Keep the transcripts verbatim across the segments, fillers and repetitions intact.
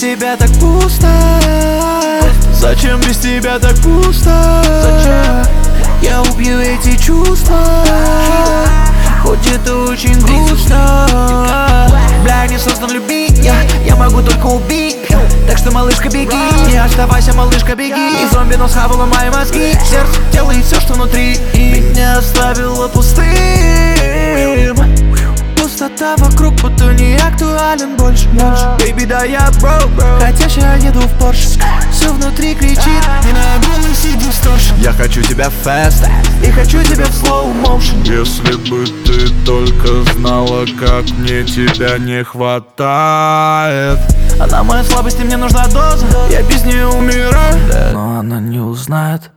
тебя так пусто? Зачем без тебя так пусто? Зачем? Я убью эти чувства, хоть это очень грустно. Бля, не создан любить, я, я могу только убить. Так что, малышка, беги, не оставайся, малышка, беги. И зомби, но схавала мои мозги. Сердце делает все, что внутри, и меня оставило пустым. Пустота вокруг, будто не актуален больше. Baby, да я бро, хотя я еду в Порше. Все внутри кричит, и на голосе дисторшн. Я хочу тебя fast, и хочу тебя в slow motion. Если бы ты только знала, как мне тебя не хватает. Она моя слабость, и мне нужна доза. Я без нее умираю, но она не узнает.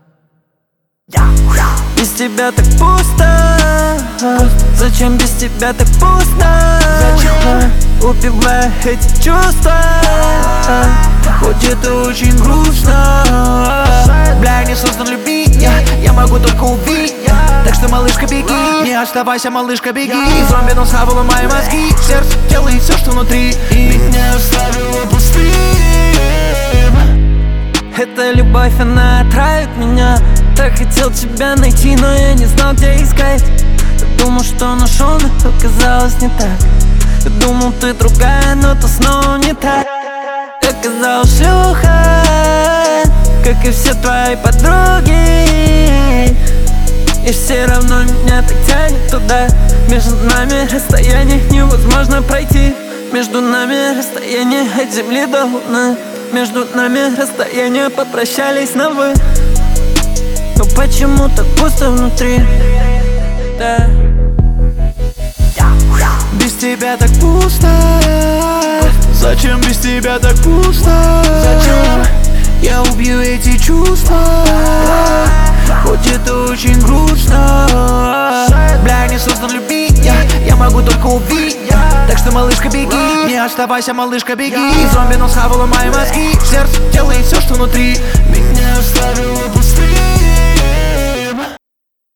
Без тебя так пусто. Зачем без тебя так пусто? Зачем? Убивая эти чувства, хоть это очень грустно. Бля, не создан любить, я, я могу только убить. Так что, малышка, беги, не оставайся, малышка, беги. И зомби, но схавала мои мозги. Сердце делает все, что внутри, и меня оставило пустым. Эта любовь, она отравит меня. Так хотел тебя найти, но я не знал, где искать. Думал, что нашел, но оказалось не так. Думал, ты другая, но то снова не так. Оказалась шлюха, как и все твои подруги. И все равно меня так тянет туда. Между нами расстояние невозможно пройти. Между нами расстояние от земли до луны. Между нами расстояние, попрощались на вы. Но почему так пусто внутри? Да. Без тебя так пусто. Зачем без тебя так пусто? Зачем? Я убью эти чувства, хоть это очень грустно. Бля, не создан любить, я, я могу только убить. Так что, малышка, беги, не оставайся, малышка, беги. И зомби, но схавала мои мозги. Сердце делает все, что внутри, меня оставило.